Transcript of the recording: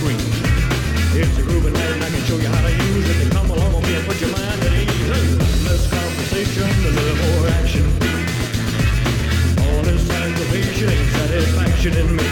free. It's a groovy night and I can show you how to use it. Come along with me and put your mind at ease. Less conversation, a little more action. All this aggravation ain't satisfaction in me.